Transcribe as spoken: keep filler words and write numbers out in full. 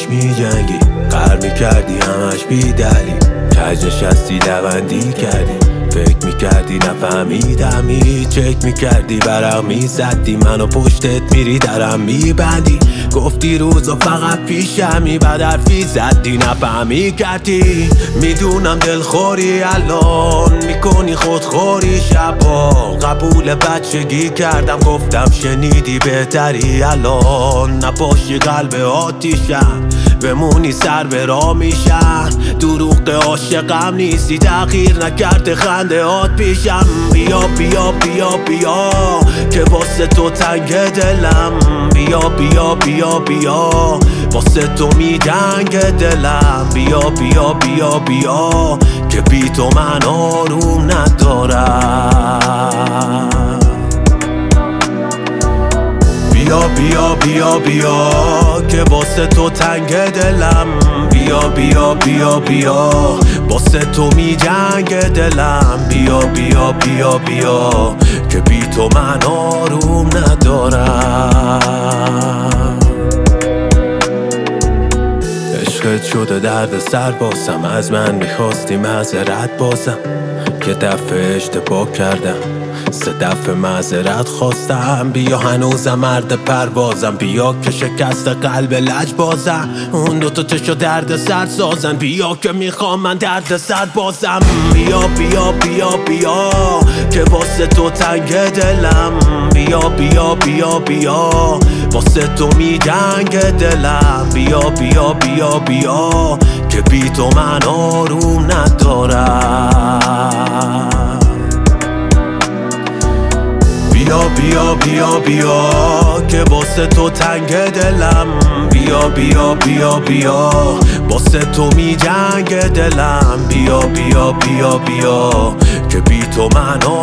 می جنگی، قهر می کردی همش بی دلیل، کج نشستی دوندی کردی، فکر می کردی نفهمیدمی، چک می کردی برام می زدی، منو پشتت میری درم می بندی، گفتی روزا فقط پیشمی، بعد حرفی زدی نفهمی کردی. میدونم دلخوری الان میکنی خودخوری شبا، قبول بچگی کردم گفتم شنیدی بهتری الان، نباشی قلب آتیشم بمونی سر به راه میشن، دروغ عاشقم نیستی تغییر نکرده خنده هات پیشم. بیا بیا بیا بیا که واسه تو تنگ دلم، بیا بیا بیا بیا واسه تو می جنگ دلم، بیا بیا بیا بیا که بی تو من آروم ندارم. بیا بیا بیا بیا که واسه تو تنگ دلم، بیا بیا بیا بیا واسه تو می جنگ دلم، بیا بیا بیا بیا که بی تو من آروم ندارم. عشقت شده درد سر باسم، از من میخواستی معذرت بازم، یه دفعه اشتباه کردم سه دفعه معذرت خواستم، بیا هنوزم مرد پروازم، بیا که شکست قلب لج بازم، اون دوتا چشو درد سر سازن، بیا که میخوام من درد سر بازم. بیا بیا بیا بیا که واسه تو تنگ دلم، بیا بیا بیا بیا واسه تو می جنگ دلم، بیا بیا بیا بیا که بی تو من آروم ندارم. بیا بیا بیا بیا که واسه تو تنگ دلم، بیا بیا بیا بیا واسه تو می جنگ دلم، بیا بیا بیا بیا که بی تو من